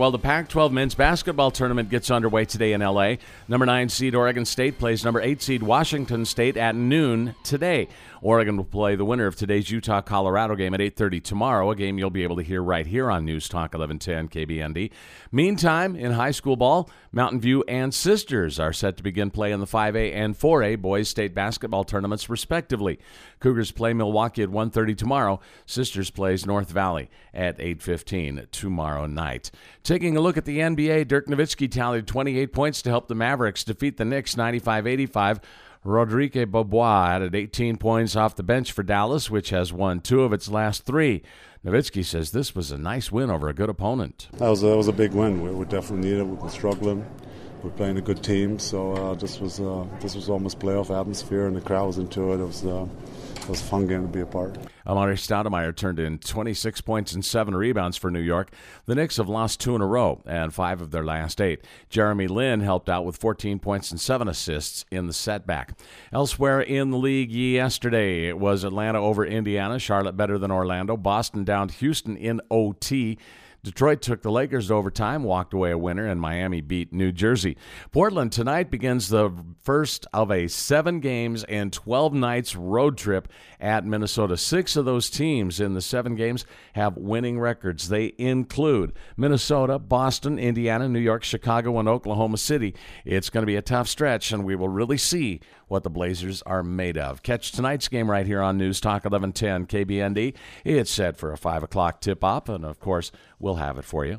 Well, the Pac-12 men's basketball tournament gets underway today in L.A. Number 9 seed Oregon State plays number 8 seed Washington State at noon today. Oregon will play the winner of today's Utah-Colorado game at 8:30 tomorrow, a game you'll be able to hear right here on News Talk 1110 KBND. Meantime, in high school ball, Mountain View and Sisters are set to begin play in the 5A and 4A boys state basketball tournaments, respectively. Cougars play Milwaukee at 1:30 tomorrow. Sisters plays North Valley at 8:15 tomorrow night. Taking a look at the NBA, Dirk Nowitzki tallied 28 points to help the Mavericks defeat the Knicks 95-85. Rodrigue Beaubois added 18 points off the bench for Dallas, which has won 2 of its last 3. Nowitzki says this was a nice win over a good opponent. That was a big win. We definitely needed it. We've been struggling. We're playing a good team, so this was almost playoff atmosphere, and the crowd was into it. It was a fun game to be a part. Amari Stoudemire turned in 26 points and 7 rebounds for New York. The Knicks have lost 2 in a row and 5 of their last 8. Jeremy Lin helped out with 14 points and 7 assists in the setback. Elsewhere in the league yesterday, it was Atlanta over Indiana, Charlotte better than Orlando, Boston downed Houston in OT. Detroit took the Lakers to overtime, walked away a winner, and Miami beat New Jersey. Portland tonight begins the first of a 7 games and 12 nights road trip at Minnesota. 6 of those teams in the 7 games have winning records. They include Minnesota, Boston, Indiana, New York, Chicago, and Oklahoma City. It's going to be a tough stretch, and we will really see what the Blazers are made of. Catch tonight's game right here on News Talk 1110 KBND. It's set for a 5 o'clock tip-off, and, of course, we'll have it for you.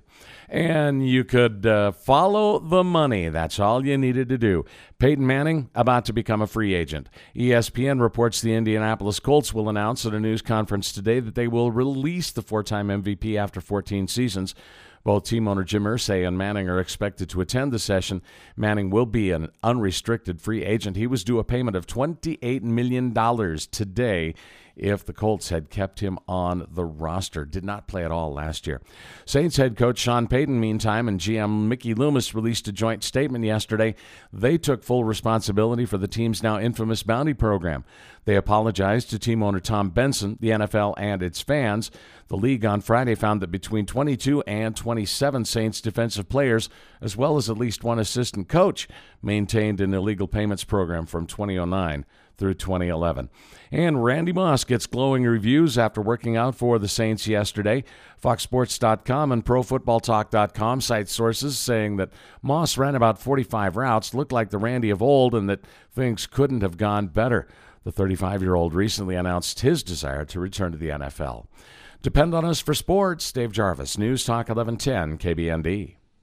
And you could follow the money. That's all you needed to do. Peyton Manning about to become a free agent. ESPN reports the Indianapolis Colts will announce at a news conference today that they will release the 4-time MVP after 14 seasons. Both team owner Jim Irsay and Manning are expected to attend the session. Manning will be an unrestricted free agent. He was due a payment of $28 million today if the Colts had kept him on the roster. Did not play at all last year. Saints head coach Sean Payton, meantime, and GM Mickey Loomis released a joint statement yesterday. They took full responsibility for the team's now infamous bounty program. They apologized to team owner Tom Benson, the NFL, and its fans. The league on Friday found that between 22 and 27 Saints defensive players, as well as at least one assistant coach, maintained an illegal payments program from 2009 through 2011. And Randy Moss gets glowing reviews after working out for the Saints yesterday. FoxSports.com and ProFootballTalk.com cite sources saying that Moss ran about 45 routes, looked like the Randy of old, and that things couldn't have gone better. The 35-year-old recently announced his desire to return to the NFL. Depend on us for sports. Dave Jarvis, News Talk 1110 KBND.